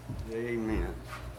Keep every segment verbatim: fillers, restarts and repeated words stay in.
Amen.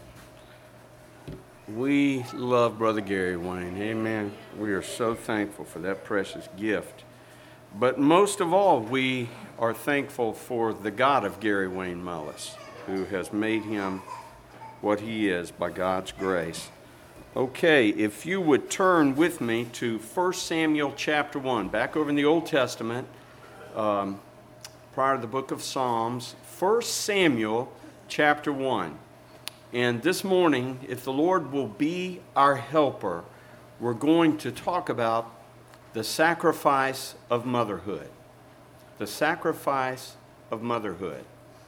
We love Brother Gary Wayne. Amen. We are so thankful for that precious gift. But most of all, we are thankful for the God of Gary Wayne Mullis, who has made him what he is by God's grace. Okay, if you would turn with me to First Samuel chapter one, back over in the Old Testament, um, prior to the book of Psalms, First Samuel chapter one. And this morning, if the Lord will be our helper, we're going to talk about the sacrifice of motherhood. The sacrifice of motherhood.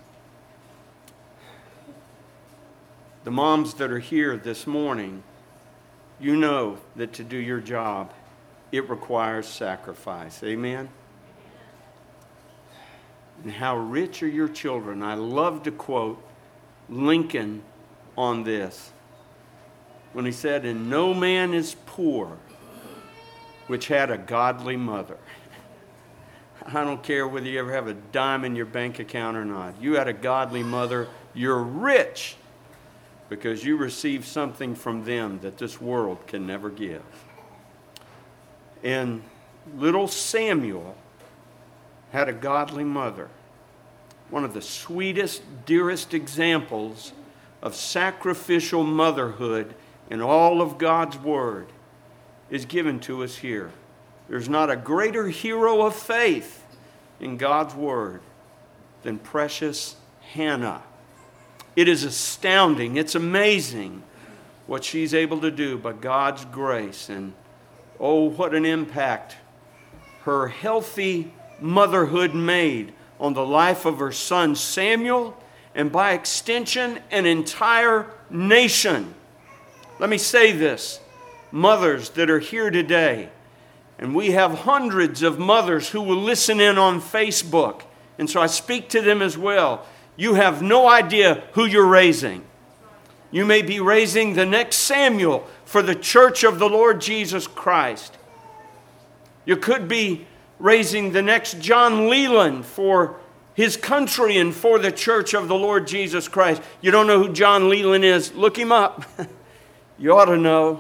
The moms that are here this morning, you know that to do your job, it requires sacrifice. Amen? And how rich are your children. I love to quote Lincoln on this when he said, "And no man is poor which had a godly mother." I don't care whether you ever have a dime in your bank account or not. You had a godly mother, you're rich because you received something from them that this world can never give. And little Samuel had a godly mother. One of the sweetest, dearest examples of sacrificial motherhood in all of God's Word is given to us here. There's not a greater hero of faith in God's Word than precious Hannah. It is astounding, it's amazing what she's able to do by God's grace. And oh, what an impact her healthy motherhood made on the life of her son Samuel, and by extension, an entire nation. Let me say this, mothers that are here today, and we have hundreds of mothers who will listen in on Facebook, and so I speak to them as well. You have no idea who you're raising. You may be raising the next Samuel for the church of the Lord Jesus Christ. You could be raising the next John Leland for his country and for the church of the Lord Jesus Christ. You don't know who John Leland is? Look him up. You ought to know.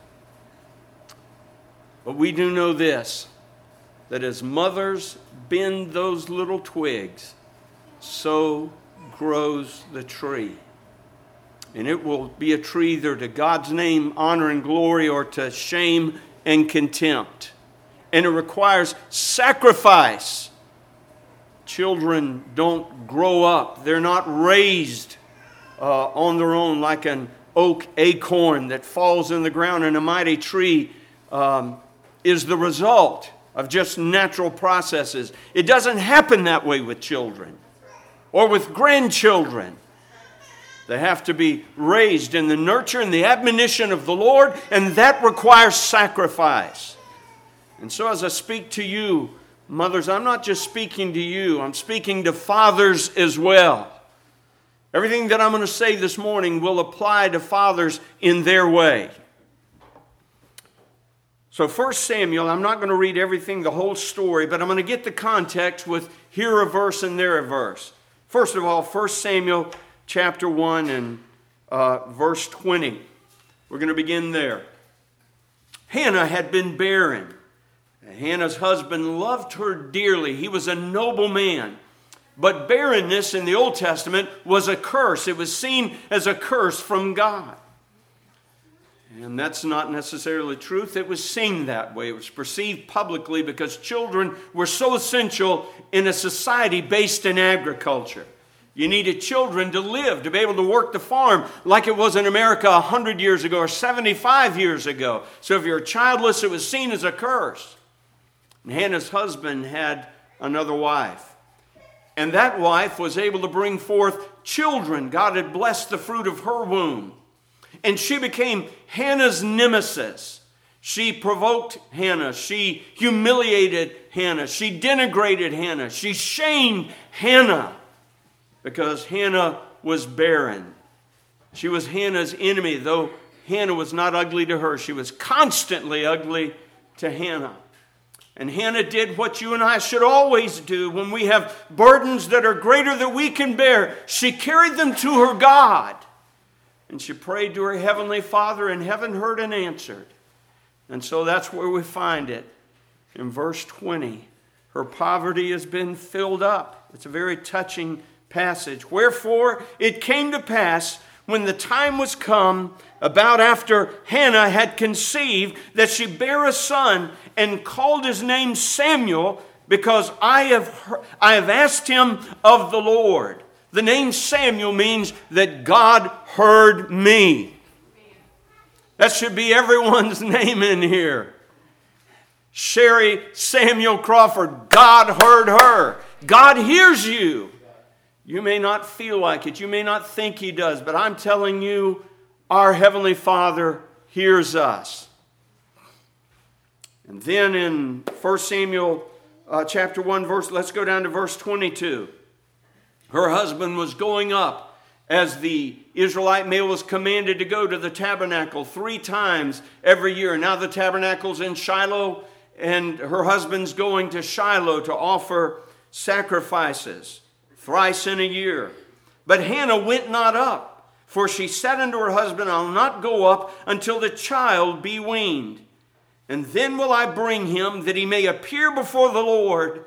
But we do know this, that as mothers bend those little twigs, so grows the tree. And it will be a tree either to God's name, honor, and glory, or to shame and contempt. And it requires sacrifice. Children don't grow up. They're not raised uh, on their own like an oak acorn that falls in the ground, and a mighty tree um, is the result of just natural processes. It doesn't happen that way with children or with grandchildren. They have to be raised in the nurture and the admonition of the Lord, and that requires sacrifice. And so as I speak to you, mothers, I'm not just speaking to you, I'm speaking to fathers as well. Everything that I'm going to say this morning will apply to fathers in their way. So First Samuel, I'm not going to read everything, the whole story, but I'm going to get the context with here a verse and there a verse. First of all, First Samuel chapter one and uh, verse twenty. We're going to begin there. Hannah had been barren. Hannah's husband loved her dearly. He was a noble man. But barrenness in the Old Testament was a curse. It was seen as a curse from God. And that's not necessarily truth. It was seen that way. It was perceived publicly because children were so essential in a society based in agriculture. You needed children to live, to be able to work the farm like it was in America one hundred years ago or seventy-five years ago. So if you're childless, it was seen as a curse. And Hannah's husband had another wife. And that wife was able to bring forth children. God had blessed the fruit of her womb. And she became Hannah's nemesis. She provoked Hannah. She humiliated Hannah. She denigrated Hannah. She shamed Hannah because Hannah was barren. She was Hannah's enemy, though Hannah was not ugly to her. She was constantly ugly to Hannah. And Hannah did what you and I should always do when we have burdens that are greater than we can bear. She carried them to her God. And she prayed to her Heavenly Father, and heaven heard and answered. And so that's where we find it. In verse twenty, her poverty has been filled up. It's a very touching passage. Wherefore it came to pass, when the time was come, about after Hannah had conceived, that she bare a son, and called his name Samuel, because I have heard, I have asked him of the Lord. The name Samuel means that God heard me. That should be everyone's name in here. Sherry Samuel Crawford, God heard her. God hears you. You may not feel like it. You may not think He does. But I'm telling you, our Heavenly Father hears us. And then in First Samuel uh, chapter one, verse, let's go down to verse twenty-two. Her husband was going up as the Israelite male was commanded to go to the tabernacle three times every year. Now the tabernacle's in Shiloh, and her husband's going to Shiloh to offer sacrifices thrice in a year. But Hannah went not up, for she said unto her husband, I'll not go up until the child be weaned. And then will I bring him, that he may appear before the Lord,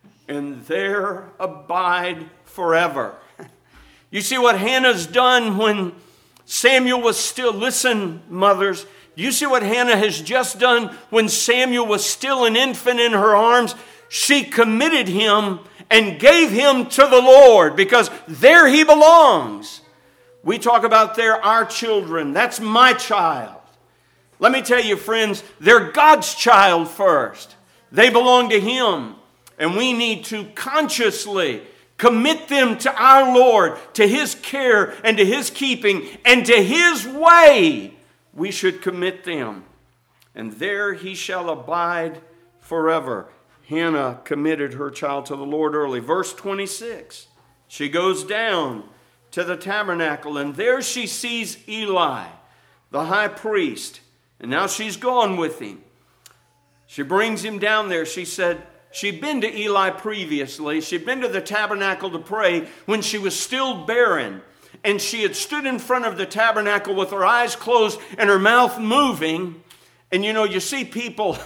and there abide forever. You see what Hannah's done when Samuel was still, listen, mothers, you see what Hannah has just done when Samuel was still an infant in her arms? She committed him and gave him to the Lord, because there he belongs. We talk about there our children. That's my child. Let me tell you, friends, they're God's child first. They belong to Him. And we need to consciously commit them to our Lord, to His care and to His keeping, and to His way. We should commit them. And there he shall abide forever. Hannah committed her child to the Lord early. Verse twenty-six, she goes down to the tabernacle, and there she sees Eli, the high priest. And now she's gone with him. She brings him down there. She said, she'd been to Eli previously. She'd been to the tabernacle to pray when she was still barren. And she had stood in front of the tabernacle with her eyes closed and her mouth moving. And you know, you see people,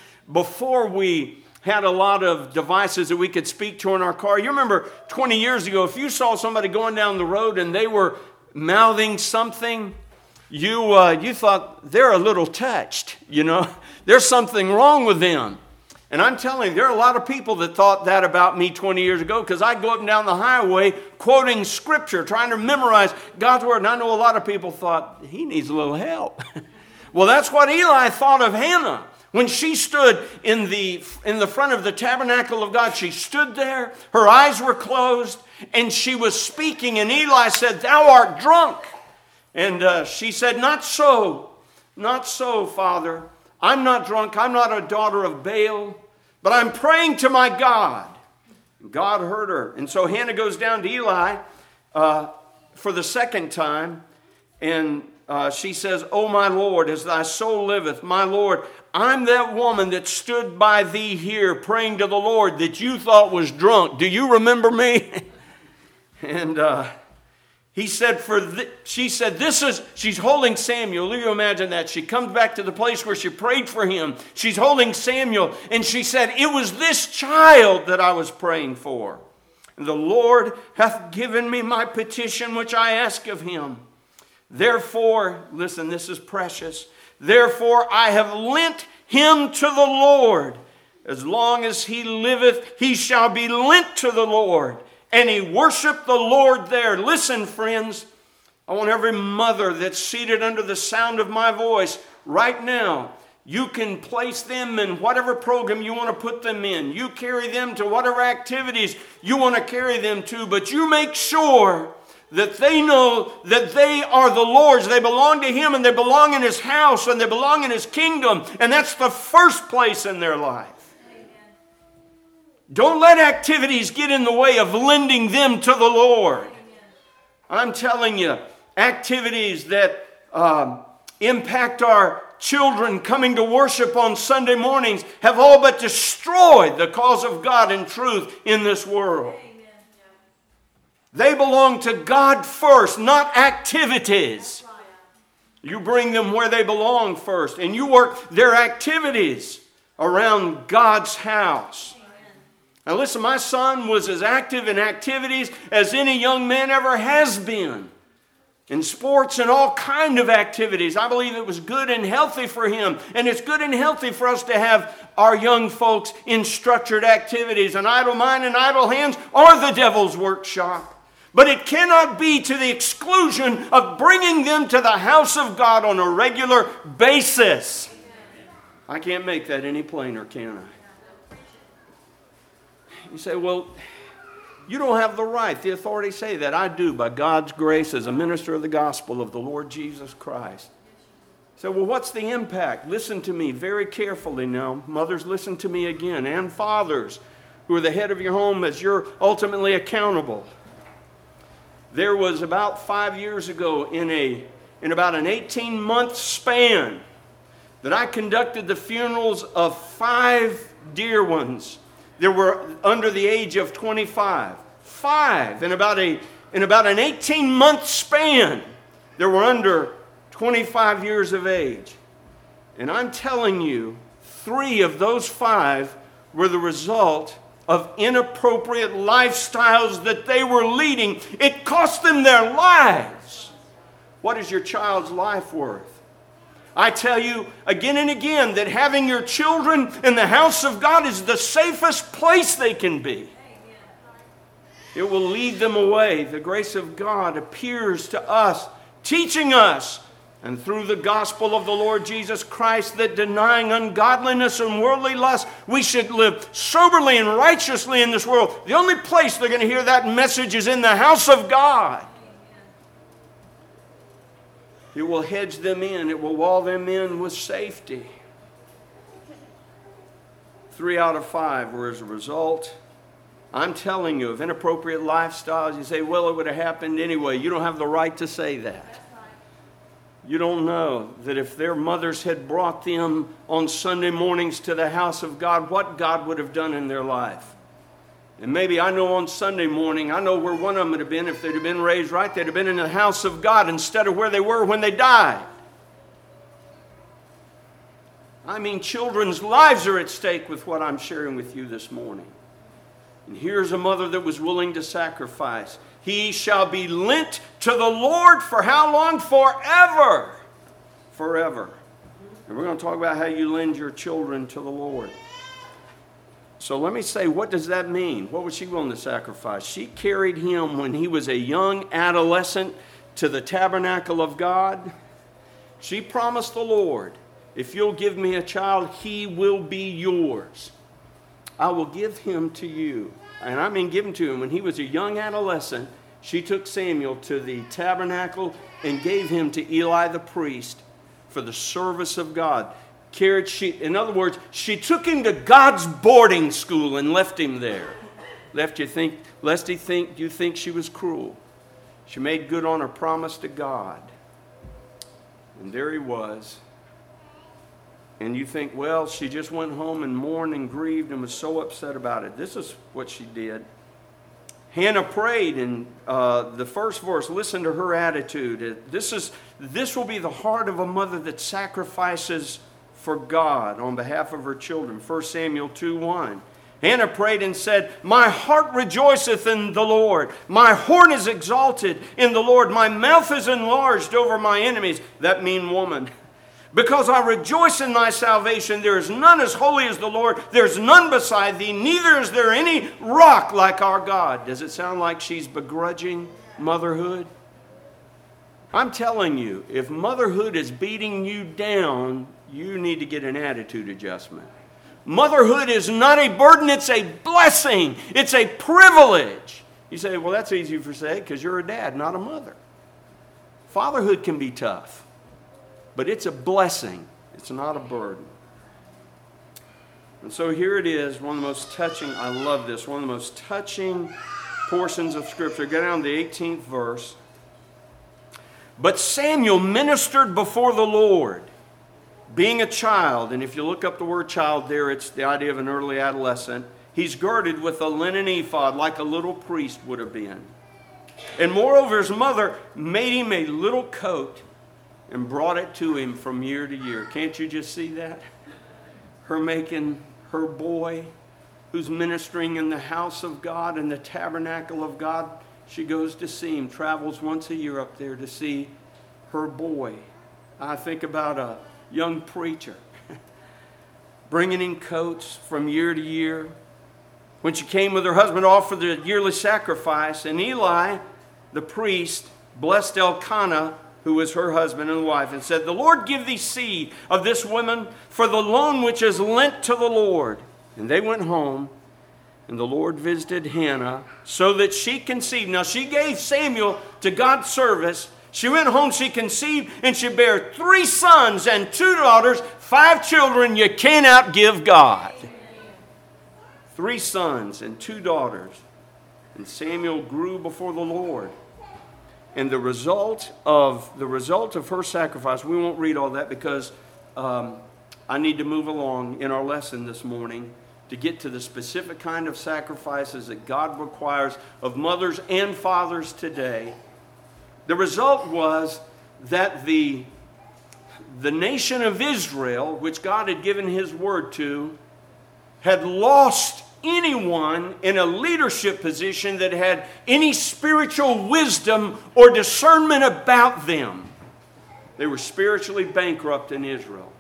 before we had a lot of devices that we could speak to in our car. You remember twenty years ago, if you saw somebody going down the road and they were mouthing something, you uh, you thought they're a little touched, you know. There's something wrong with them. And I'm telling you, there are a lot of people that thought that about me twenty years ago, because I'd go up and down the highway quoting Scripture, trying to memorize God's Word. And I know a lot of people thought, he needs a little help. Well, that's what Eli thought of Hannah. When she stood in the, in the front of the tabernacle of God, she stood there, her eyes were closed, and she was speaking. And Eli said, thou art drunk. And uh, she said, not so, not so, Father. I'm not drunk. I'm not a daughter of Baal, but I'm praying to my God. God heard her. And so Hannah goes down to Eli uh, for the second time, and uh, she says, O my Lord, as thy soul liveth, my Lord, I'm that woman that stood by thee here praying to the Lord that you thought was drunk. Do you remember me? and uh, he said, for th- she said, this is, she's holding Samuel. You imagine that. She comes back to the place where she prayed for him. She's holding Samuel. And she said, it was this child that I was praying for. And the Lord hath given me my petition which I ask of him. Therefore, listen, this is precious. Therefore, I have lent him to the Lord. As long as he liveth, he shall be lent to the Lord. And he worshiped the Lord there. Listen, friends, I want every mother that's seated under the sound of my voice right now, you can place them in whatever program you want to put them in. You carry them to whatever activities you want to carry them to, but you make sure that they know that they are the Lord's. They belong to Him, and they belong in His house, and they belong in His kingdom. And that's the first place in their life. Amen. Don't let activities get in the way of lending them to the Lord. Amen. I'm telling you, activities that um, impact our children coming to worship on Sunday mornings have all but destroyed the cause of God and truth in this world. They belong to God first, not activities. You bring them where they belong first, and you work their activities around God's house. Now listen, my son was as active in activities as any young man ever has been. In sports and all kind of activities. I believe it was good and healthy for him. And it's good and healthy for us to have our young folks in structured activities. An idle mind and idle hands are the devil's workshop. But it cannot be to the exclusion of bringing them to the house of God on a regular basis. I can't make that any plainer, can I? You say, well, you don't have the right, the authority to say that. I do, by God's grace, as a minister of the gospel of the Lord Jesus Christ. So, well, what's the impact? Listen to me very carefully now. Mothers, listen to me again. And fathers, who are the head of your home as you're ultimately accountable. There was about five years ago, in a in about an eighteen-month span, that I conducted the funerals of five dear ones that were under the age of twenty-five. Five in about a in about an eighteen-month span that were under twenty-five years of age. And I'm telling you, three of those five were the result of inappropriate lifestyles that they were leading. It cost them their lives. What is your child's life worth? I tell you again and again that having your children in the house of God is the safest place they can be. It will lead them away. The grace of God appears to us, teaching us, and through the gospel of the Lord Jesus Christ, that denying ungodliness and worldly lust, we should live soberly and righteously in this world. The only place they're going to hear that message is in the house of God. It will hedge them in. It will wall them in with safety. Three out of five were as a result, I'm telling you, of inappropriate lifestyles. You say, well, it would have happened anyway. You don't have the right to say that. You don't know that if their mothers had brought them on Sunday mornings to the house of God, what God would have done in their life. And maybe I know on Sunday morning, I know where one of them would have been if they'd have been raised right. They'd have been in the house of God instead of where they were when they died. I mean, children's lives are at stake with what I'm sharing with you this morning. And here's a mother that was willing to sacrifice. He shall be lent to the Lord for how long? Forever. Forever. And we're going to talk about how you lend your children to the Lord. So let me say, what does that mean? What was she willing to sacrifice? She carried him when he was a young adolescent to the tabernacle of God. She promised the Lord, if you'll give me a child, he will be yours. I will give him to you. And I mean give him to him. When he was a young adolescent, she took Samuel to the tabernacle and gave him to Eli the priest for the service of God. Carried she, in other words, she took him to God's boarding school and left him there. Left you think, lest he think you think she was cruel. She made good on her promise to God. And there he was. And you think, well, she just went home and mourned and grieved and was so upset about it. This is what she did. Hannah prayed in uh, the first verse. Listen to her attitude. This is this will be the heart of a mother that sacrifices for God on behalf of her children. First Samuel two one. Hannah prayed and said, my heart rejoiceth in the Lord. My horn is exalted in the Lord. My mouth is enlarged over my enemies. That mean woman. Because I rejoice in thy salvation. There is none as holy as the Lord. There's none beside thee. Neither is there any rock like our God. Does it sound like she's begrudging motherhood? I'm telling you, if motherhood is beating you down, you need to get an attitude adjustment. Motherhood is not a burden. It's a blessing. It's a privilege. You say, well, that's easy for say because you're a dad, not a mother. Fatherhood can be tough. But it's a blessing. It's not a burden. And so here it is, one of the most touching, I love this, one of the most touching portions of Scripture. Go down to the eighteenth verse. But Samuel ministered before the Lord being a child, and if you look up the word child there, it's the idea of an early adolescent. He's girded with a linen ephod like a little priest would have been. And moreover, his mother made him a little coat and brought it to him from year to year. Can't you just see that? Her making her boy, who's ministering in the house of God, in the tabernacle of God. She goes to see him, travels once a year up there to see her boy. I think about a young preacher bringing in coats from year to year. When she came with her husband off for the yearly sacrifice, and Eli, the priest, blessed Elkanah, who was her husband and wife, and said, "The Lord give thee seed of this woman for the loan which is lent to the Lord." And they went home, and the Lord visited Hannah so that she conceived. Now she gave Samuel to God's service. She went home, she conceived, and she bare three sons and two daughters, five children. You can't outgive God. Three sons and two daughters. And Samuel grew before the Lord. And the result of the result of her sacrifice, we won't read all that because um, I need to move along in our lesson this morning to get to the specific kind of sacrifices that God requires of mothers and fathers today. The result was that the, the nation of Israel, which God had given His word to, had lost anyone in a leadership position that had any spiritual wisdom or discernment about them. They were spiritually bankrupt in Israel,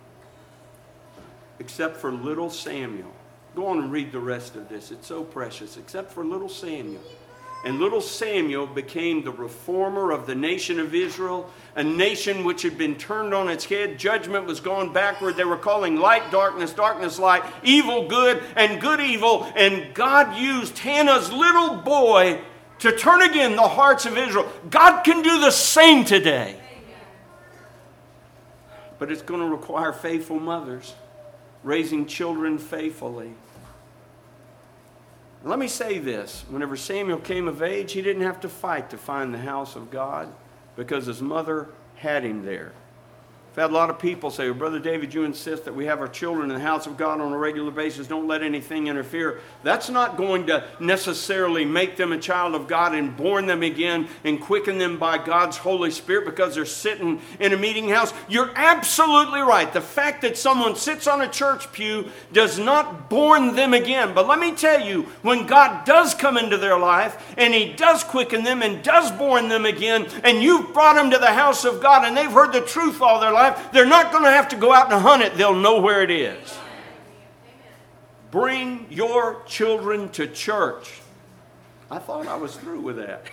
except for little Samuel. Go on and read the rest of this. It's so precious. Except for little Samuel. And little Samuel became the reformer of the nation of Israel, a nation which had been turned on its head. Judgment was gone backward. They were calling light darkness, darkness light, evil good, and good evil. And God used Hannah's little boy to turn again the hearts of Israel. God can do the same today. But it's going to require faithful mothers raising children faithfully. Let me say this. Whenever Samuel came of age, he didn't have to fight to find the house of God because his mother had him there. I've had a lot of people say, well, Brother David, you insist that we have our children in the house of God on a regular basis. Don't let anything interfere. That's not going to necessarily make them a child of God and born them again and quicken them by God's Holy Spirit because they're sitting in a meeting house. You're absolutely right. The fact that someone sits on a church pew does not born them again. But let me tell you, when God does come into their life and He does quicken them and does born them again, and you've brought them to the house of God and they've heard the truth all their life, they're not going to have to go out and hunt it. They'll know where it is. Bring your children to church. I thought I was through with that.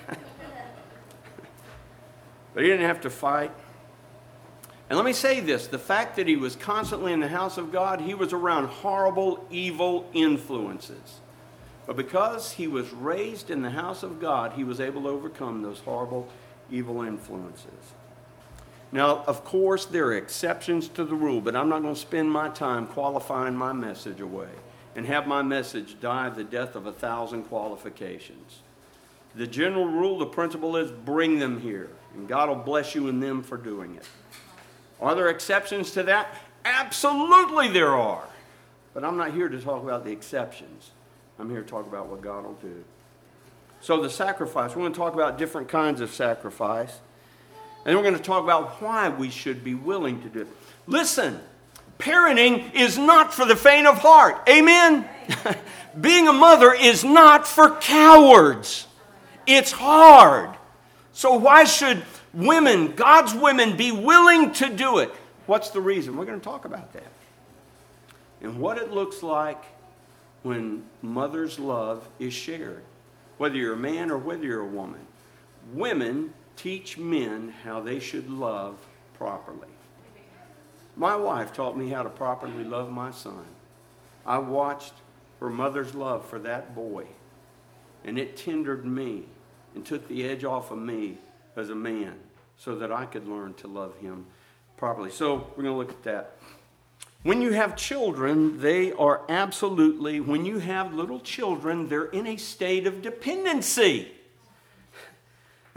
But he didn't have to fight. And let me say this. The fact that he was constantly in the house of God, he was around horrible, evil influences. But because he was raised in the house of God, he was able to overcome those horrible, evil influences. Now, of course, there are exceptions to the rule, but I'm not going to spend my time qualifying my message away and have my message die the death of a thousand qualifications. The general rule, the principle is bring them here, and God will bless you in them for doing it. Are there exceptions to that? Absolutely there are. But I'm not here to talk about the exceptions. I'm here to talk about what God will do. So the sacrifice, we're going to talk about different kinds of sacrifice. And we're going to talk about why we should be willing to do it. Listen, parenting is not for the faint of heart. Amen? Being a mother is not for cowards. It's hard. So why should women, God's women, be willing to do it? What's the reason? We're going to talk about that. And what it looks like when mother's love is shared. Whether you're a man or whether you're a woman. Women teach men how they should love properly. My wife taught me how to properly love my son. I watched her mother's love for that boy, and it tendered me and took the edge off of me as a man so that I could learn to love him properly. So we're going to look at that. When you have children, they are absolutely, when you have little children, they're in a state of dependency.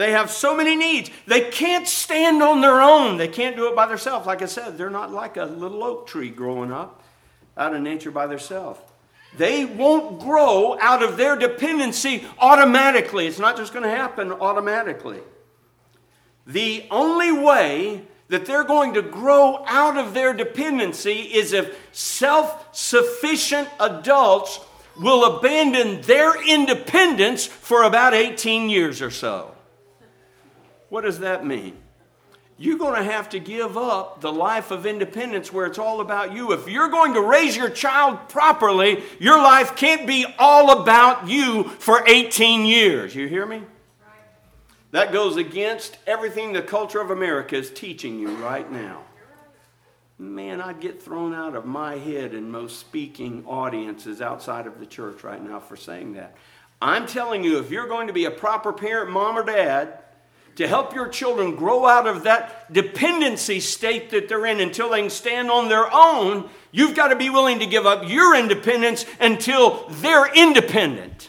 They have so many needs. They can't stand on their own. They can't do it by themselves. Like I said, they're not like a little oak tree growing up out of nature by themselves. They won't grow out of their dependency automatically. It's not just going to happen automatically. The only way that they're going to grow out of their dependency is if self-sufficient adults will abandon their independence for about eighteen years or so. What does that mean? You're going to have to give up the life of independence where it's all about you. If you're going to raise your child properly, your life can't be all about you for eighteen years. You hear me? That goes against everything the culture of America is teaching you right now. Man, I'd get thrown out of my head in most speaking audiences outside of the church right now for saying that. I'm telling you, if you're going to be a proper parent, mom or dad, to help your children grow out of that dependency state that they're in until they can stand on their own, you've got to be willing to give up your independence until they're independent.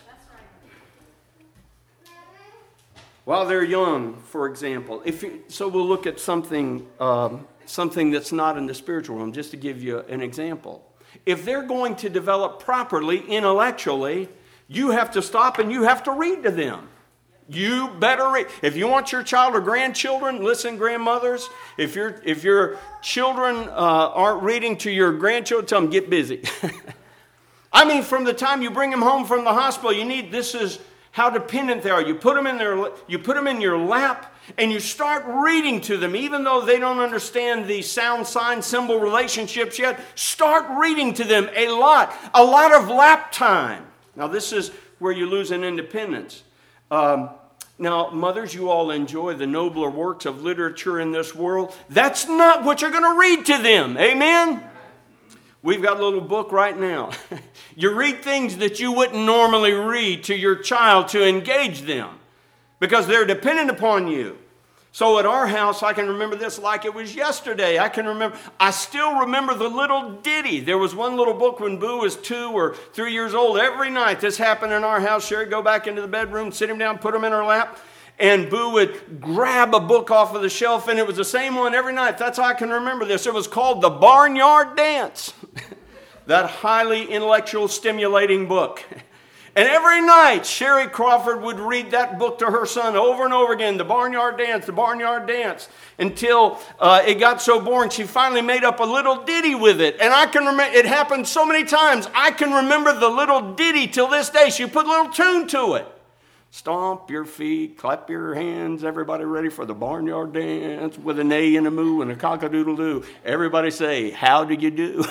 While they're young, for example. If you, so we'll look at something, um, something that's not in the spiritual realm, just to give you an example. If they're going to develop properly intellectually, you have to stop and you have to read to them. You better read. If you want your child or grandchildren, listen, grandmothers, if, your if your children uh, aren't reading to your grandchildren, tell them, get busy. I mean, from the time you bring them home from the hospital, you need, this is how dependent they are. You put them in their, you put them in your lap and you start reading to them, even though they don't understand the sound, sign, symbol relationships yet. Start reading to them a lot, a lot of lap time. Now, this is where you lose an independence. Um, now, mothers, you all enjoy the nobler works of literature in this world. That's not what you're going to read to them. Amen? We've got a little book right now. You read things that you wouldn't normally read to your child to engage them because they're dependent upon you. So at our house, I can remember this like it was yesterday. I can remember, I still remember the little ditty. There was one little book when Boo was two or three years old. Every night this happened in our house. Sherry would go back into the bedroom, sit him down, put him in her lap, and Boo would grab a book off of the shelf, and it was the same one every night. That's how I can remember this. It was called The Barnyard Dance. That highly intellectual, stimulating book. And every night, Sherry Crawford would read that book to her son over and over again, The Barnyard Dance, The Barnyard Dance, until uh, it got so boring, she finally made up a little ditty with it. And I can remember, it happened so many times, I can remember the little ditty till this day. She put a little tune to it. Stomp your feet, clap your hands, everybody ready for the barnyard dance with a neigh and a moo and a cock-a-doodle-doo. Everybody say, how do you do?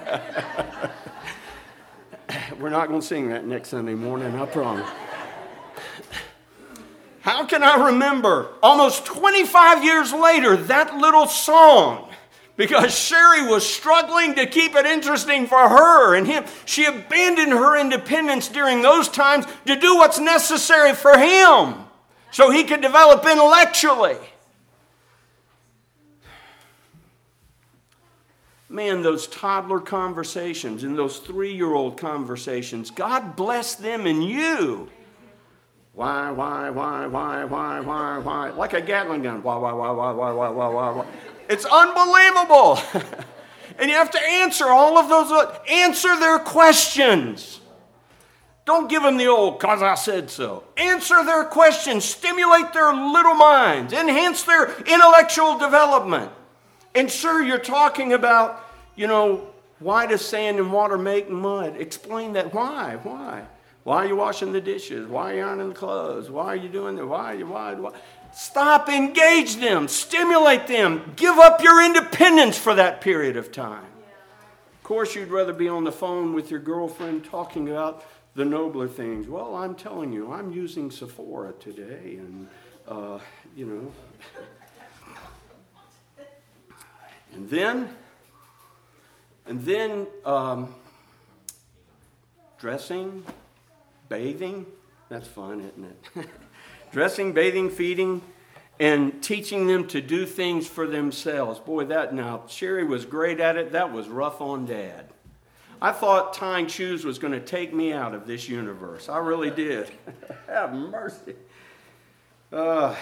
We're not going to sing that next Sunday morning, I promise. How can I remember almost twenty-five years later that little song? Because Sherry was struggling to keep it interesting for her and him. She abandoned her independence during those times to do what's necessary for him so he could develop intellectually. Man, those toddler conversations and those three-year-old conversations, God bless them and you. Why, why, why, why, why, why, why? Like a Gatling gun. Why, why, why, why, why, why, why, why, why? It's unbelievable. And you have to answer all of those. Answer their questions. Don't give them the old, cause I said so. Answer their questions. Stimulate their little minds. Enhance their intellectual development. And sure, you're talking about, you know, why does sand and water make mud? Explain that. Why? Why? Why are you washing the dishes? Why are you ironing the clothes? Why are you doing that? Why are you, why, why? Stop, engage them, stimulate them. Give up your independence for that period of time. Of course, you'd rather be on the phone with your girlfriend talking about the nobler things. Well, I'm telling you, I'm using Sephora today, and, uh, you know. And then, and then um, dressing, bathing, that's fun, isn't it? Dressing, bathing, feeding, and teaching them to do things for themselves. Boy, that now, Sherry was great at it. That was rough on Dad. I thought tying shoes was going to take me out of this universe. I really did. Have mercy. Uh,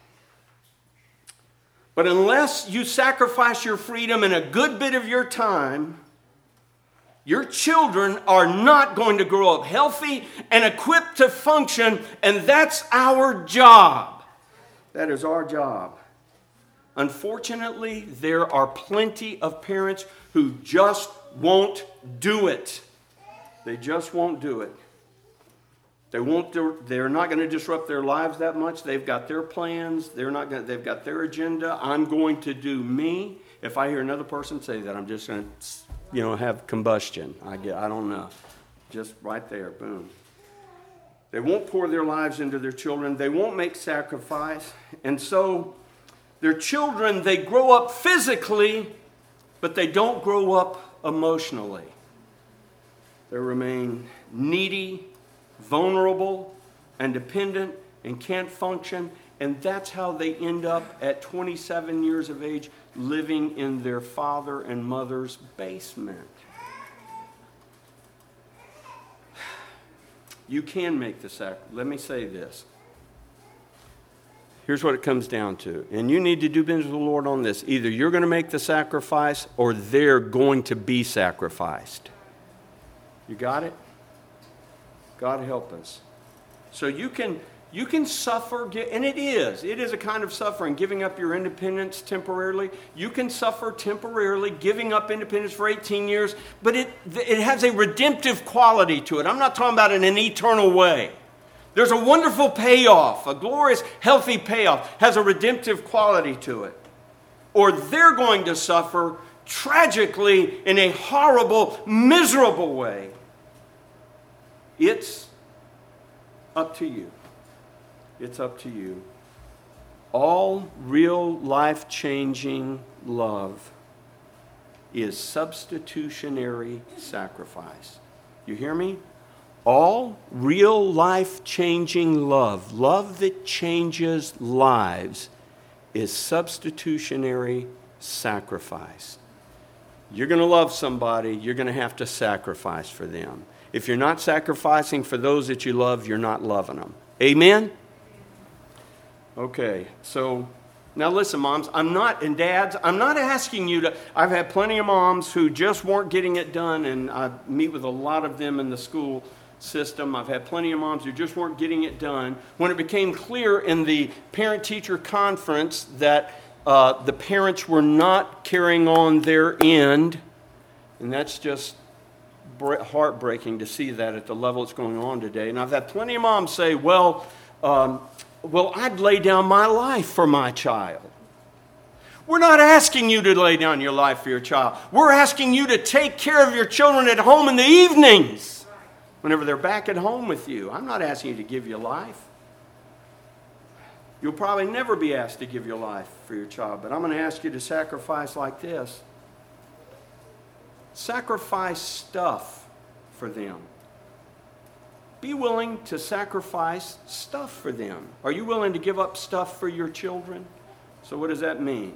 but unless you sacrifice your freedom and a good bit of your time, your children are not going to grow up healthy and equipped to function, and that's our job. That is our job. Unfortunately, there are plenty of parents who just won't do it. They just won't do it. They won't do, they're not going to disrupt their lives that much. They've got their plans. They're not going to, they've got their agenda. I'm going to do me. If I hear another person say that, I'm just going to, you know, have combustion. I get, I don't know. Just right there, boom. They won't pour their lives into their children. They won't make sacrifice. And so their children, they grow up physically, but they don't grow up emotionally. They remain needy, vulnerable, and dependent, and can't function. And that's how they end up at twenty-seven years of age, living in their father and mother's basement. You can make the sacrifice. Let me say this. Here's what it comes down to. And you need to do business with the Lord on this. Either you're going to make the sacrifice or they're going to be sacrificed. You got it? God help us. So you can you can suffer, and it is. It is a kind of suffering, giving up your independence temporarily. You can suffer temporarily, giving up independence for eighteen years, but it, it has a redemptive quality to it. I'm not talking about in an eternal way. There's a wonderful payoff, a glorious, healthy payoff, has a redemptive quality to it. Or they're going to suffer tragically in a horrible, miserable way. It's up to you. It's up to you. All real life-changing love is substitutionary sacrifice. You hear me? All real life-changing love, love that changes lives, is substitutionary sacrifice. You're going to love somebody, you're going to have to sacrifice for them. If you're not sacrificing for those that you love, you're not loving them. Amen? Okay, so now listen, moms, I'm not, and dads, I'm not asking you to, I've had plenty of moms who just weren't getting it done, and I meet with a lot of them in the school system. I've had plenty of moms who just weren't getting it done. When it became clear in the parent-teacher conference that uh, the parents were not carrying on their end, and that's just heartbreaking to see that at the level it's going on today. And I've had plenty of moms say, well, um, well, I'd lay down my life for my child. We're not asking you to lay down your life for your child. We're asking you to take care of your children at home in the evenings whenever they're back at home with you. I'm not asking you to give your life. You'll probably never be asked to give your life for your child, but I'm going to ask you to sacrifice like this. Sacrifice stuff for them. Be willing to sacrifice stuff for them. Are you willing to give up stuff for your children? So what does that mean?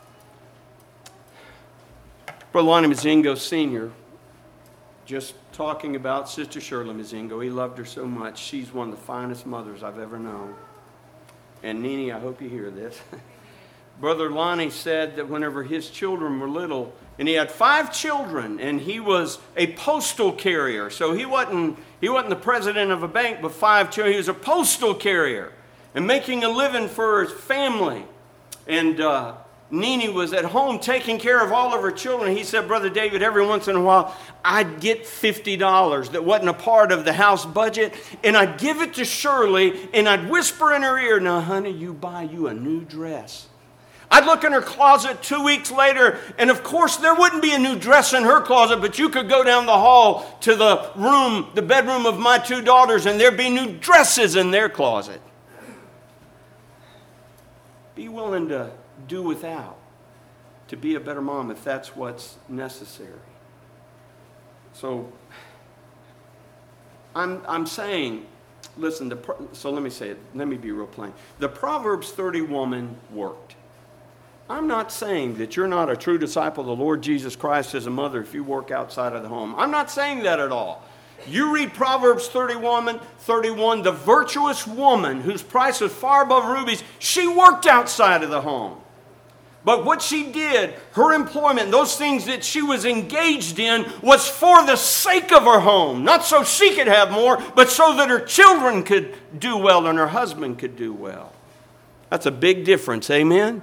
Brother Lonnie Mazingo Senior, just talking about Sister Shirley Mazingo. He loved her so much. She's one of the finest mothers I've ever known. And Nene, I hope you hear this. Brother Lonnie said that whenever his children were little, and he had five children, and he was a postal carrier. So he wasn't, he wasn't the president of a bank, but five children. He was a postal carrier and making a living for his family. And uh, Nene was at home taking care of all of her children. He said, Brother David, every once in a while, I'd get fifty dollars that wasn't a part of the house budget, and I'd give it to Shirley, and I'd whisper in her ear, now, honey, you buy you a new dress. I'd look in her closet two weeks later, and of course there wouldn't be a new dress in her closet, but you could go down the hall to the room, the bedroom of my two daughters, and there'd be new dresses in their closet. Be willing to do without, to be a better mom if that's what's necessary. So I'm, I'm saying, listen, the, so let me say it, let me be real plain. The Proverbs thirty woman worked. I'm not saying that you're not a true disciple of the Lord Jesus Christ as a mother if you work outside of the home. I'm not saying that at all. You read Proverbs thirty-one, thirty-one, the virtuous woman whose price was far above rubies, she worked outside of the home. But what she did, her employment, those things that she was engaged in was for the sake of her home. Not so she could have more, but so that her children could do well and her husband could do well. That's a big difference, amen?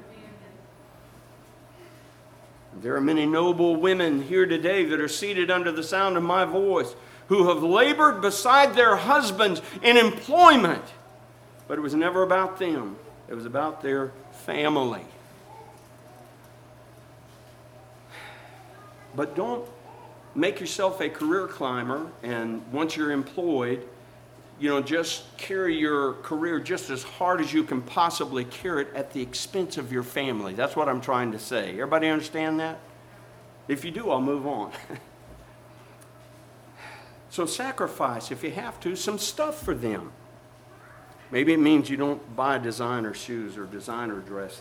There are many noble women here today that are seated under the sound of my voice who have labored beside their husbands in employment. But it was never about them. It was about their family. But don't make yourself a career climber, and once you're employed, you know, just carry your career just as hard as you can possibly carry it at the expense of your family. That's what I'm trying to say. Everybody understand that? If you do, I'll move on. So sacrifice, if you have to, some stuff for them. Maybe it means you don't buy designer shoes or designer dresses.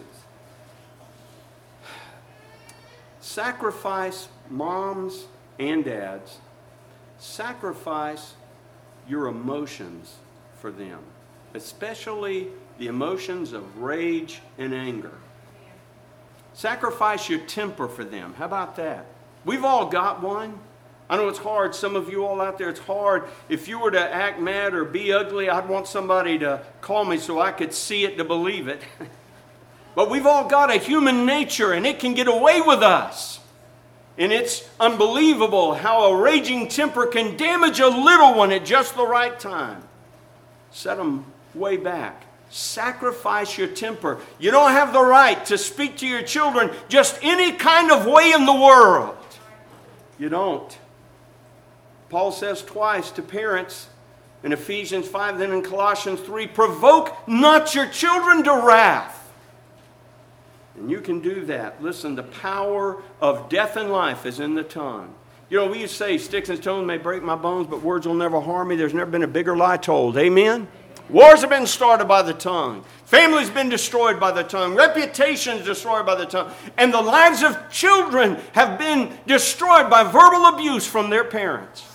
Sacrifice, moms and dads, sacrifice your emotions for them, especially the emotions of rage and anger. Sacrifice your temper for them. How about that? We've all got one. I know it's hard. Some of you all out there, it's hard. If you were to act mad or be ugly, I'd want somebody to call me so I could see it to believe it. But we've all got a human nature, and it can get away with us. And it's unbelievable how a raging temper can damage a little one at just the right time. Set them way back. Sacrifice your temper. You don't have the right to speak to your children just any kind of way in the world. You don't. Paul says twice to parents in Ephesians five, then in Colossians three, provoke not your children to wrath. And you can do that. Listen, the power of death and life is in the tongue. You know, we used to say, sticks and stones may break my bones, but words will never harm me. There's never been a bigger lie told. Amen? Wars have been started by the tongue. Families been destroyed by the tongue. Reputations destroyed by the tongue. And the lives of children have been destroyed by verbal abuse from their parents.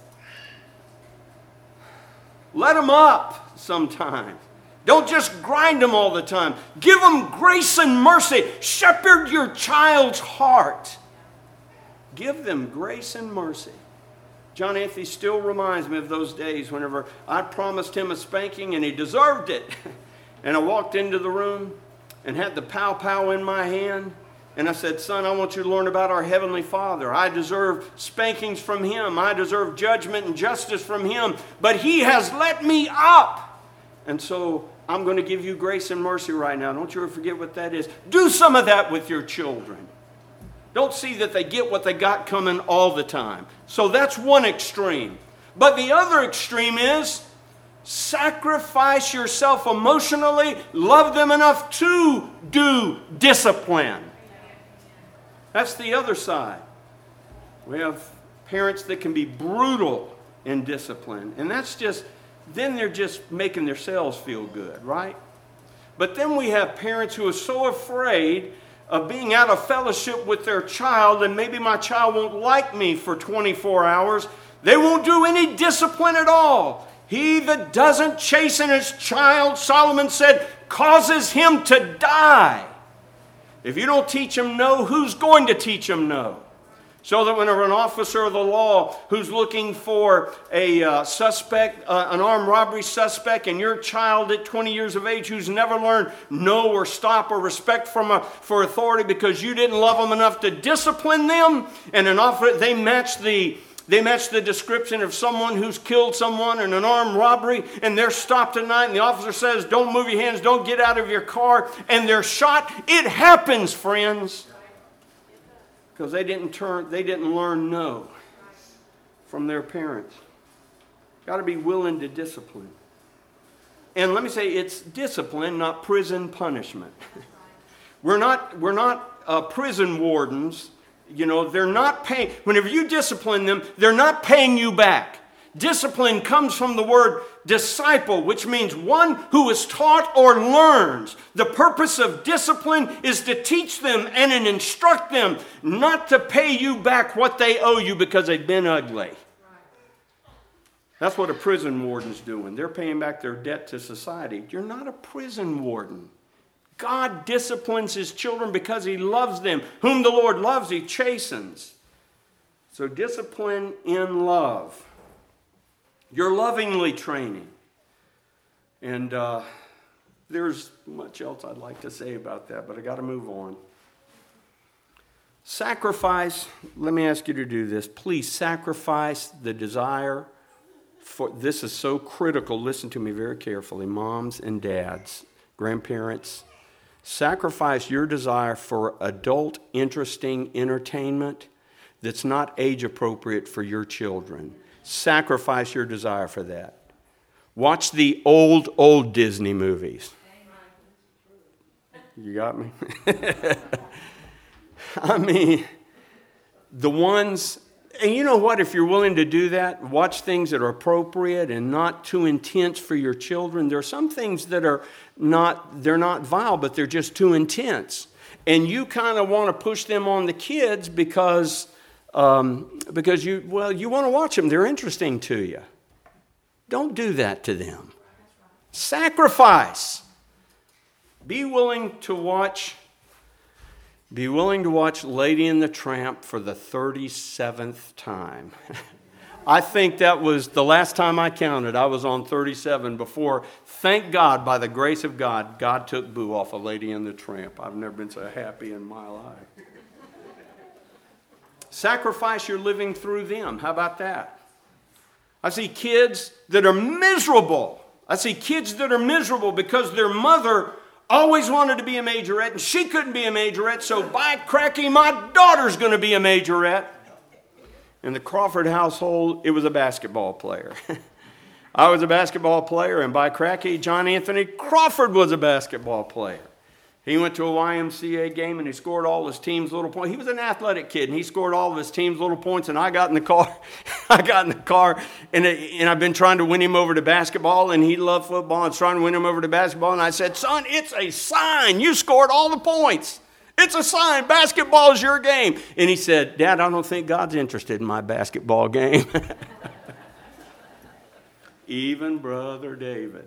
Let them up sometimes. Don't just grind them all the time. Give them grace and mercy. Shepherd your child's heart. Give them grace and mercy. John Anthony still reminds me of those days whenever I promised him a spanking and he deserved it. And I walked into the room and had the pow-pow in my hand. And I said, son, I want you to learn about our Heavenly Father. I deserve spankings from Him. I deserve judgment and justice from Him. But He has let me up. And so I'm going to give you grace and mercy right now. Don't you ever forget what that is. Do some of that with your children. Don't see that they get what they got coming all the time. So that's one extreme. But the other extreme is sacrifice yourself emotionally. Love them enough to do discipline. That's the other side. We have parents that can be brutal in discipline. And that's just, then they're just making themselves feel good, right? But then we have parents who are so afraid of being out of fellowship with their child, and maybe my child won't like me for twenty-four hours. They won't do any discipline at all. He that doesn't chasten his child, Solomon said, causes him to die. If you don't teach him no, who's going to teach him no? So that whenever an officer of the law who's looking for a uh, suspect, uh, an armed robbery suspect, and your child at twenty years of age who's never learned no or stop or respect from a, for authority because you didn't love them enough to discipline them, and an officer, they match the They match the description of someone who's killed someone in an armed robbery, and they're stopped at night, and the officer says, don't move your hands, don't get out of your car, and they're shot. It happens, friends. Because they didn't turn, they didn't learn no from their parents. Got to be willing to discipline. And let me say, it's discipline, not prison punishment. We're not, we're not uh, prison wardens. You know, they're not paying, whenever you discipline them, they're not paying you back. Discipline comes from the word disciple, which means one who is taught or learns. The purpose of discipline is to teach them and instruct them, not to pay you back what they owe you because they've been ugly. That's what a prison warden's doing. They're paying back their debt to society. You're not a prison warden. God disciplines his children because he loves them. Whom the Lord loves, he chastens. So discipline in love. You're lovingly training. And uh, there's much else I'd like to say about that, but I got to move on. Sacrifice, let me ask you to do this. Please sacrifice the desire for, this is so critical. Listen to me very carefully, moms and dads, grandparents. Sacrifice your desire for adult, interesting entertainment that's not age appropriate for your children. Sacrifice your desire for that. Watch the old, old Disney movies. You got me? I mean, the ones, and you know what, if you're willing to do that, watch things that are appropriate and not too intense for your children. There are some things that are not, they're not vile, but they're just too intense. And you kind of want to push them on the kids because, um, because you, well, you want to watch them. They're interesting to you. Don't do that to them. Sacrifice. Be willing to watch Be willing to watch Lady and the Tramp for the thirty-seventh time. I think that was the last time I counted. I was on thirty-seven before, thank God, by the grace of God, God took Boo off of Lady and the Tramp. I've never been so happy in my life. Sacrifice your living through them. How about that? I see kids that are miserable. I see kids that are miserable because their mother always wanted to be a majorette, and she couldn't be a majorette, so by cracky, my daughter's going to be a majorette. In the Crawford household, it was a basketball player. I was a basketball player, and by cracky, John Anthony Crawford was a basketball player. He went to a Y M C A game, and he scored all his team's little points. He was an athletic kid, and he scored all of his team's little points, and I got in the car. I got in the car, and, it, and I've been trying to win him over to basketball, and he loved football. I was trying to win him over to basketball, and I said, son, it's a sign. You scored all the points. It's a sign. Basketball is your game. And he said, Dad, I don't think God's interested in my basketball game. Even Brother David.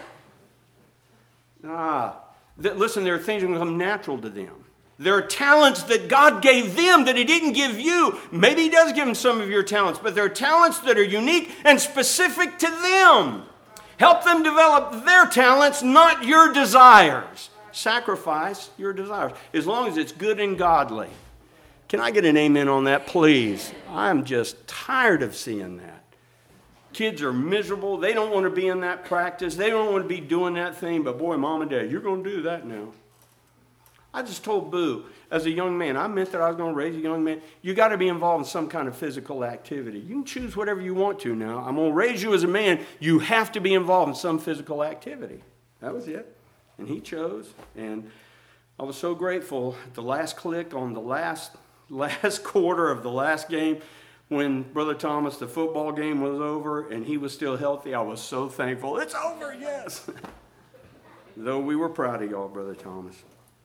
Ah. Listen, there are things that come natural to them. There are talents that God gave them that he didn't give you. Maybe he does give them some of your talents, but there are talents that are unique and specific to them. Help them develop their talents, not your desires. Sacrifice your desires, as long as it's good and godly. Can I get an amen on that, please? I'm just tired of seeing that. Kids are miserable. They don't want to be in that practice. They don't want to be doing that thing. But boy, Mom and Dad, you're going to do that now. I just told Boo, as a young man, I meant that I was going to raise a young man. You got to be involved in some kind of physical activity. You can choose whatever you want to now. I'm going to raise you as a man. You have to be involved in some physical activity. That was it. And he chose. And I was so grateful. The last click on the last, last quarter of the last game, when Brother Thomas, the football game was over and he was still healthy, I was so thankful. It's over, yes. Though we were proud of y'all, Brother Thomas.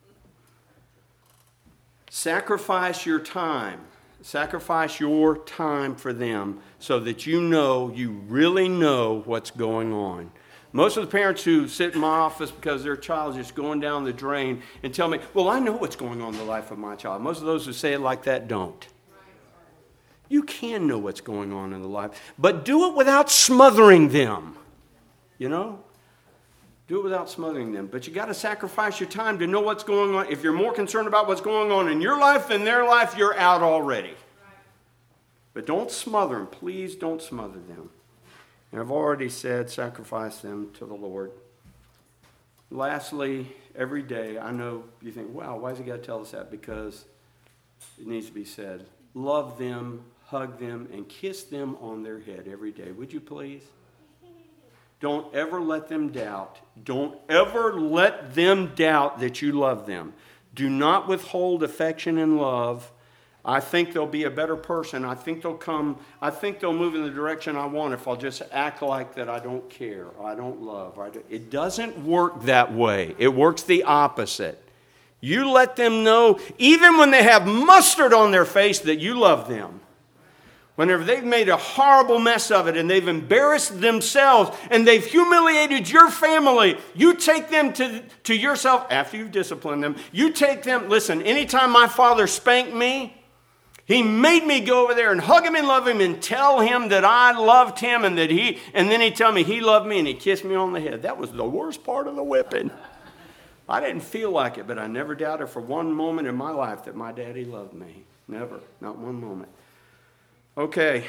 Sacrifice your time. Sacrifice your time for them so that you know, you really know what's going on. Most of the parents who sit in my office because their child is just going down the drain and tell me, well, I know what's going on in the life of my child. Most of those who say it like that don't. You can know what's going on in the life, but do it without smothering them. You know? Do it without smothering them. But you got to sacrifice your time to know what's going on. If you're more concerned about what's going on in your life than their life, you're out already. But don't smother them. Please don't smother them. And I've already said sacrifice them to the Lord. Lastly, every day, I know you think, wow, why has he got to tell us that? Because it needs to be said. Love them, hug them, and kiss them on their head every day. Would you please? Don't ever let them doubt. Don't ever let them doubt that you love them. Do not withhold affection and love. I think they'll be a better person. I think they'll come, I think they'll move in the direction I want if I'll just act like that I don't care, or I don't love. Or I don't. It doesn't work that way. It works the opposite. You let them know, even when they have mustard on their face, that you love them. whenever they've made a horrible mess of it and they've embarrassed themselves and they've humiliated your family, you take them to, to yourself after you've disciplined them. You take them, listen, anytime my father spanked me, he made me go over there and hug him and love him and tell him that I loved him and that he, and then he'd tell me he loved me and he kissed me on the head. That was the worst part of the whipping. I didn't feel like it, but I never doubted for one moment in my life that my daddy loved me. Never, not one moment. Okay,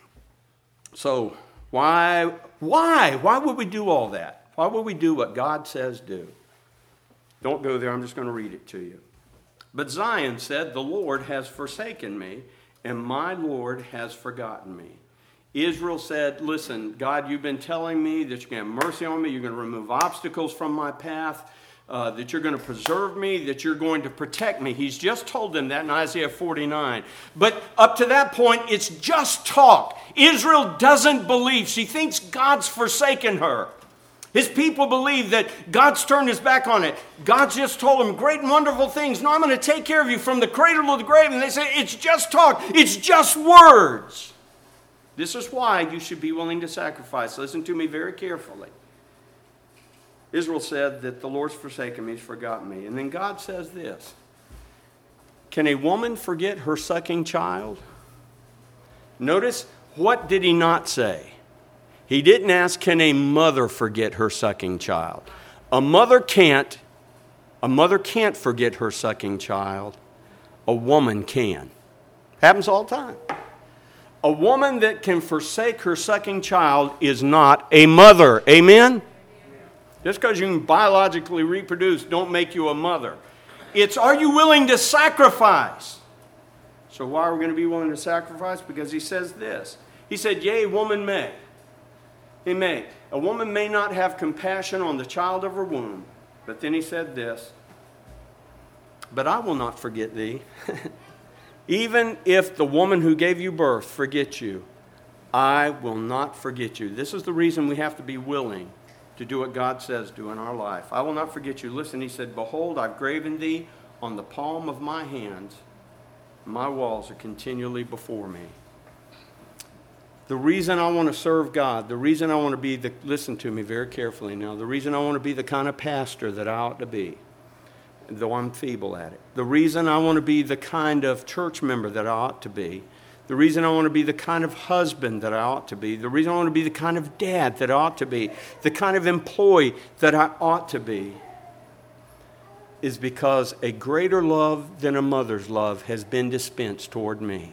so why, why, why would we do all that? Why would we do what God says do? Don't go there, I'm just going to read it to you. But Zion said, the Lord has forsaken me, and my Lord has forgotten me. Israel said, listen, God, you've been telling me that you're going to have mercy on me, you're going to remove obstacles from my path, uh, that you're going to preserve me, that you're going to protect me. He's just told them that in Isaiah forty-nine. But up to that point, it's just talk. Israel doesn't believe. She thinks God's forsaken her. His people believe that God's turned his back on it. God's just told them great and wonderful things. No, I'm going to take care of you from the cradle to the grave. And they say, it's just talk. It's just words. This is why you should be willing to sacrifice. Listen to me very carefully. Israel said that the Lord's forsaken me, he's forgotten me. And then God says this. Can a woman forget her sucking child? Notice, what did he not say? He didn't ask, can a mother forget her sucking child? A mother can't. A mother can't forget her sucking child. A woman can. Happens all the time. A woman that can forsake her sucking child is not a mother. Amen? Just because you can biologically reproduce, don't make you a mother. It's, are you willing to sacrifice? So why are we going to be willing to sacrifice? Because he says this. He said, yea, woman may. He may. A woman may not have compassion on the child of her womb. But then he said this. But I will not forget thee. Even if the woman who gave you birth forgets you, I will not forget you. This is the reason we have to be willing to do what God says do in our life. I will not forget you. Listen, he said, behold, I've graven thee on the palm of my hands. My walls are continually before me. The reason I want to serve God, the reason I want to be the, listen to me very carefully now, the reason I want to be the kind of pastor that I ought to be, though I'm feeble at it, the reason I want to be the kind of church member that I ought to be, the reason I want to be the kind of husband that I ought to be, the reason I want to be the kind of dad that I ought to be, the kind of employee that I ought to be, is because a greater love than a mother's love has been dispensed toward me.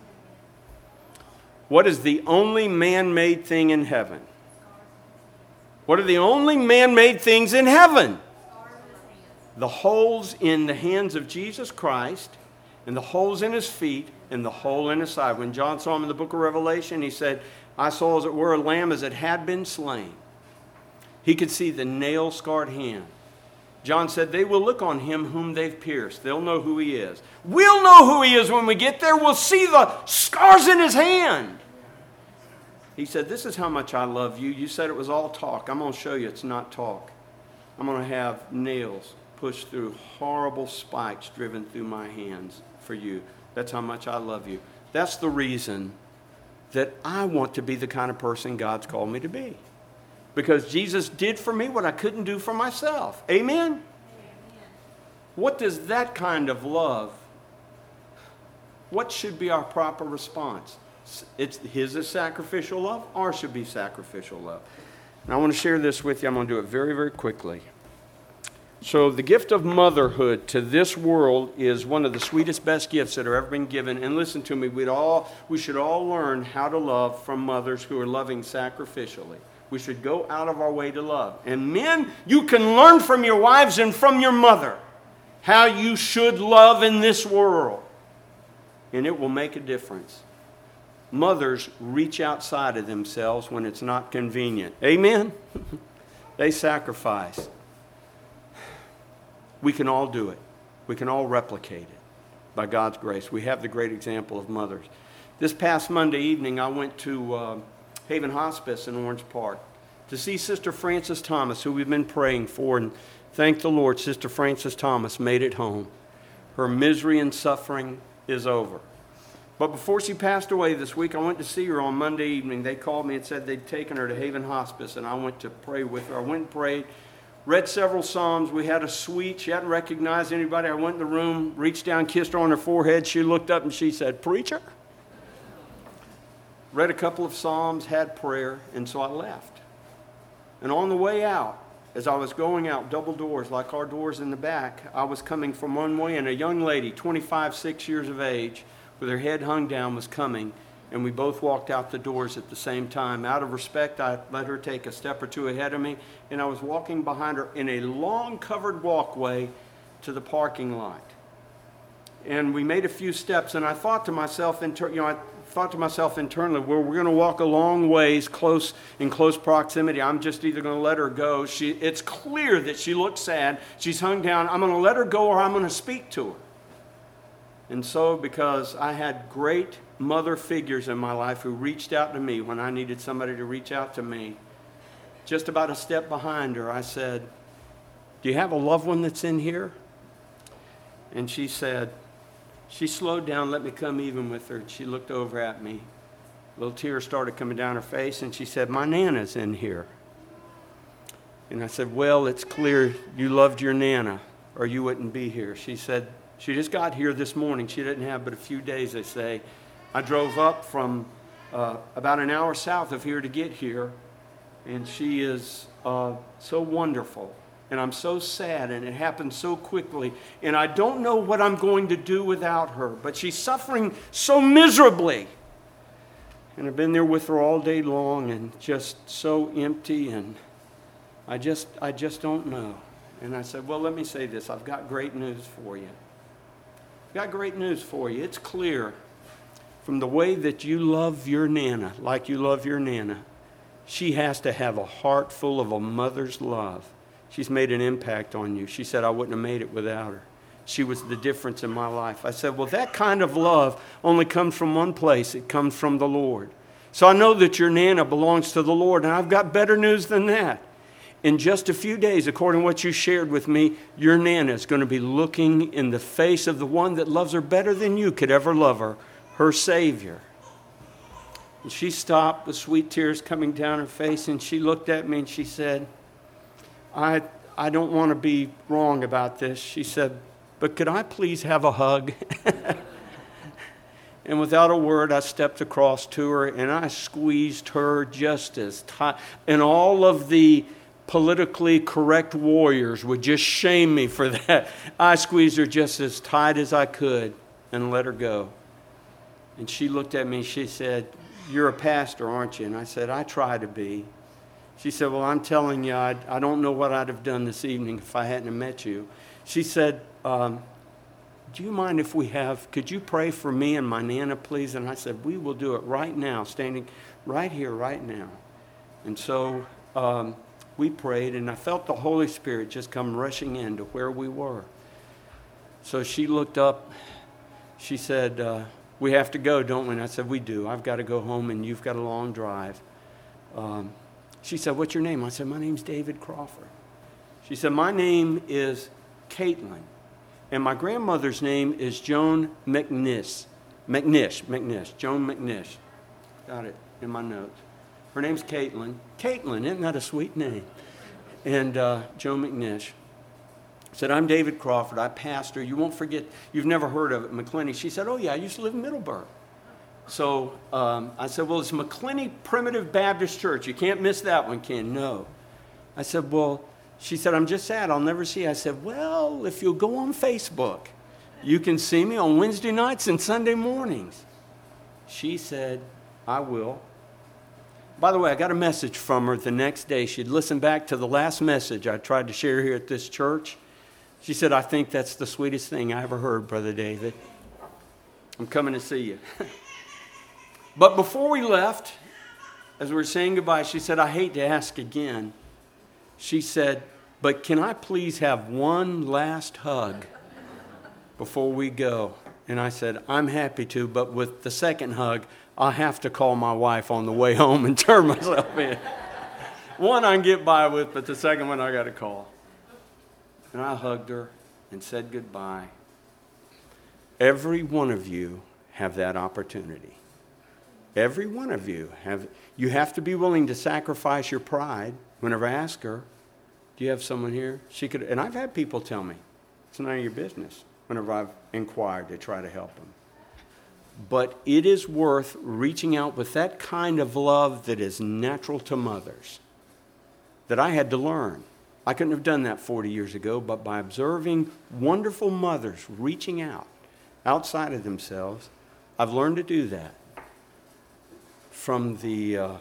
What is the only man-made thing in heaven? What are the only man-made things in heaven? The holes in the hands of Jesus Christ, and the holes in his feet, and the hole in his side. When John saw him in the book of Revelation, he said, I saw as it were a lamb as it had been slain. He could see the nail-scarred hand. John said, they will look on him whom they've pierced. They'll know who he is. We'll know who he is when we get there. We'll see the scars in his hand. He said, this is how much I love you. You said it was all talk. I'm going to show you it's not talk. I'm going to have nails pushed through, horrible spikes driven through my hands for you. That's how much I love you. That's the reason that I want to be the kind of person God's called me to be. Because Jesus did for me what I couldn't do for myself. Amen? Amen. What does that kind of love, what should be our proper response? It's his is sacrificial love, ours should be sacrificial love. And I want to share this with you. I'm going to do it very, very quickly. So the gift of motherhood to this world is one of the sweetest, best gifts that have ever been given. And listen to me, we'd all, we should all learn how to love from mothers who are loving sacrificially. We should go out of our way to love. And men, you can learn from your wives and from your mother how you should love in this world. And it will make a difference. Mothers reach outside of themselves when it's not convenient. Amen? They sacrifice. We can all do it. We can all replicate it by God's grace. We have the great example of mothers. This past Monday evening, I went to uh, Haven Hospice in Orange Park to see Sister Frances Thomas, who we've been praying for. And thank the Lord, Sister Frances Thomas made it home. Her misery and suffering is over. But before she passed away this week, I went to see her on Monday evening. They called me and said they'd taken her to Haven Hospice, and I went to pray with her. I went and prayed, read several Psalms. We had a suite. She hadn't recognized anybody. I went in the room, reached down, kissed her on her forehead. She looked up and she said, "Preacher?" Read a couple of Psalms, had prayer, and so I left. And on the way out, as I was going out, double doors like our doors in the back, I was coming from one way, and a young lady, twenty-five, six years of age, with her head hung down, was coming, and we both walked out the doors at the same time. Out of respect, I let her take a step or two ahead of me, and I was walking behind her in a long covered walkway to the parking lot. And we made a few steps, and I thought to myself, inter- you know, I thought to myself internally, well, we're going to walk a long ways, close in close proximity. I'm just either going to let her go. She, it's clear that she looks sad. She's hung down. I'm going to let her go, or I'm going to speak to her. And so, because I had great mother figures in my life who reached out to me when I needed somebody to reach out to me, just about a step behind her, I said, "Do you have a loved one that's in here?" And she said, she slowed down, let me come even with her. She looked over at me. Little tears started coming down her face, and she said, "My Nana's in here." And I said, "Well, it's clear you loved your Nana, or you wouldn't be here." She said, "She just got here this morning. She didn't have but a few days," they say. "I drove up from uh, about an hour south of here to get here, and she is uh, so wonderful. And I'm so sad, and it happened so quickly. And I don't know what I'm going to do without her. But she's suffering so miserably. And I've been there with her all day long, and just so empty, and I just, I just don't know." And I said, "Well, let me say this. I've got great news for you. I've got great news for you. It's clear from the way that you love your Nana, like you love your Nana, she has to have a heart full of a mother's love. She's made an impact on you." She said, "I wouldn't have made it without her. She was the difference in my life." I said, "Well, that kind of love only comes from one place. It comes from the Lord. So I know that your Nana belongs to the Lord, and I've got better news than that. In just a few days, according to what you shared with me, your Nana is going to be looking in the face of the one that loves her better than you could ever love her, her Savior." And she stopped with sweet tears coming down her face, and she looked at me and she said, I, I don't want to be wrong about this. She said, "But could I please have a hug?" And without a word, I stepped across to her and I squeezed her just as tight. And all of the politically correct warriors would just shame me for that. I squeezed her just as tight as I could and let her go. And she looked at me. She said, "You're a pastor, aren't you?" And I said, "I try to be." She said, "Well, I'm telling you, I, I don't know what I'd have done this evening if I hadn't met you." She said, um, "Do you mind if we have, could you pray for me and my Nana, please?" And I said, "We will do it right now, standing right here, right now." And so um, we prayed, and I felt the Holy Spirit just come rushing into where we were. So she looked up. She said, uh, "We have to go, don't we?" And I said, "We do. I've got to go home, and you've got a long drive." Um, She said, "What's your name?" I said, "My name's David Crawford." She said, "My name is Caitlin, and my grandmother's name is Joan McNish. McNish, McNish, Joan McNish." Got it in my notes. Her name's Caitlin. Caitlin, isn't that a sweet name? And uh, Joan McNish said, "I'm David Crawford. I pastor. You won't forget, you've never heard of it, McClenny." She said, "Oh, yeah, I used to live in Middleburg." So um, I said, "Well, it's McClenny Primitive Baptist Church. You can't miss that one, Ken." "No." I said, "Well," she said, "I'm just sad. I'll never see you." I said, "Well, if you'll go on Facebook, you can see me on Wednesday nights and Sunday mornings." She said, "I will." By the way, I got a message from her the next day. She'd listened back to the last message I tried to share here at this church. She said, "I think that's the sweetest thing I ever heard, Brother David. I'm coming to see you." But before we left, as we were saying goodbye, she said, "I hate to ask again." She said, "But can I please have one last hug before we go?" And I said, "I'm happy to, but with the second hug, I'll have to call my wife on the way home and turn myself in. One I can get by with, but the second one I got to call." And I hugged her and said goodbye. Every one of you have that opportunity. Every one of you have. You have to be willing to sacrifice your pride. Whenever I ask her, do you have someone here? She could, and I've had people tell me, it's none of your business, whenever I've inquired to try to help them. But it is worth reaching out with that kind of love that is natural to mothers, that I had to learn. I couldn't have done that forty years ago, but by observing wonderful mothers reaching out outside of themselves, I've learned to do that. From the uh,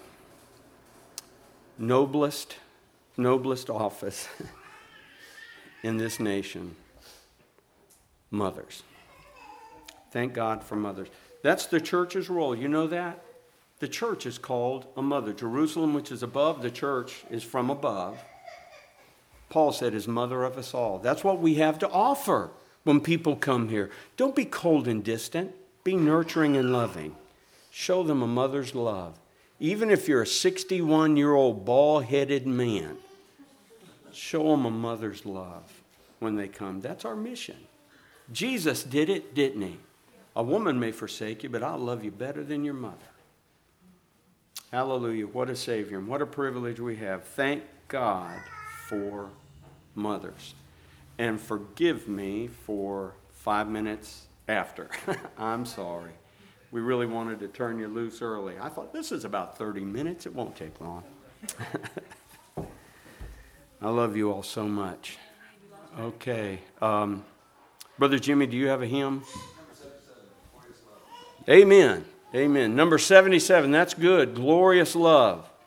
noblest, noblest office in this nation, mothers. Thank God for mothers. That's the church's role. You know that? The church is called a mother. Jerusalem, which is above, the church is from above. Paul said is mother of us all. That's what we have to offer when people come here. Don't be cold and distant. Be nurturing and loving. Show them a mother's love. Even if you're a sixty-one-year-old bald-headed man, show them a mother's love when they come. That's our mission. Jesus did it, didn't he? A woman may forsake you, but I'll love you better than your mother. Hallelujah. What a Savior and what a privilege we have. Thank God for mothers. And forgive me for five minutes after. I'm sorry. We really wanted to turn you loose early. I thought this is about thirty minutes. It won't take long. I love you all so much. Okay. Um, Brother Jimmy, do you have a hymn? Amen. Amen. Number seventy-seven. That's good. Glorious Love.